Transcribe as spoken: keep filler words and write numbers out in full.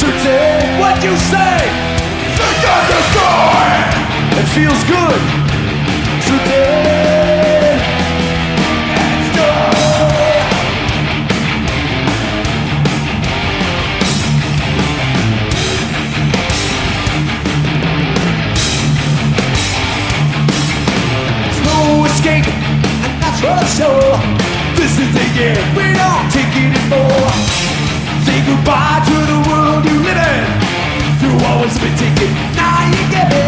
Today, what you say? Think of the story. It feels good today. It's good. There's no escape, and that's for sure. This is the end, we don't take it anymore. Say goodbye to the world you live in. You've always been taken, now you get it.